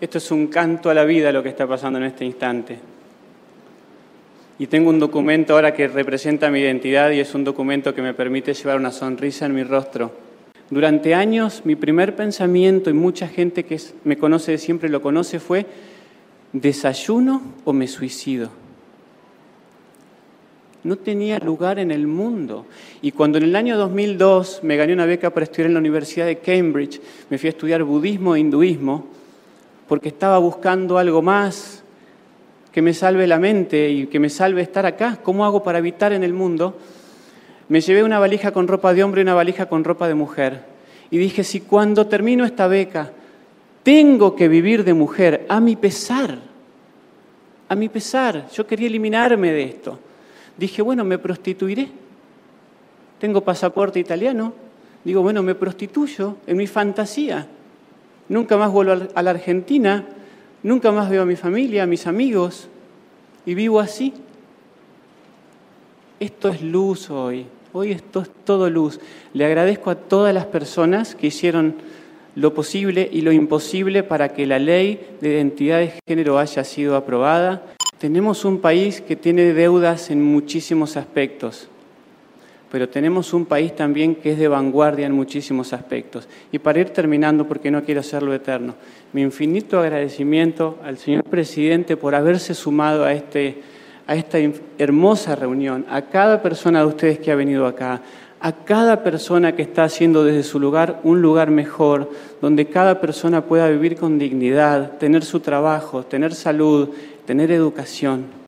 Esto es un canto a la vida lo que está pasando en este instante. Y tengo un documento ahora que representa mi identidad y es un documento que me permite llevar una sonrisa en mi rostro. Durante años, mi primer pensamiento, y mucha gente que me conoce de siempre lo conoce, fue: ¿desayuno o me suicido? No tenía lugar en el mundo. Y cuando en el año 2002 me gané una beca para estudiar en la Universidad de Cambridge, me fui a estudiar budismo e hinduismo, porque estaba buscando algo más que me salve la mente y que me salve estar acá. ¿Cómo hago para habitar en el mundo? Me llevé una valija con ropa de hombre y una valija con ropa de mujer. Y dije, si cuando termino esta beca tengo que vivir de mujer, a mi pesar, yo quería eliminarme de esto. Dije, bueno, me prostituiré. Tengo pasaporte italiano. Digo, bueno, me prostituyo en mi fantasía. Nunca más vuelvo a la Argentina, nunca más veo a mi familia, a mis amigos, y vivo así. Esto es luz hoy. Hoy esto es todo luz. Le agradezco a todas las personas que hicieron lo posible y lo imposible para que la ley de identidad de género haya sido aprobada. Tenemos un país que tiene deudas en muchísimos aspectos, pero tenemos un país también que es de vanguardia en muchísimos aspectos. Y para ir terminando, porque no quiero hacerlo eterno, mi infinito agradecimiento al señor presidente por haberse sumado a esta hermosa reunión, a cada persona de ustedes que ha venido acá, a cada persona que está haciendo desde su lugar un lugar mejor, donde cada persona pueda vivir con dignidad, tener su trabajo, tener salud, tener educación.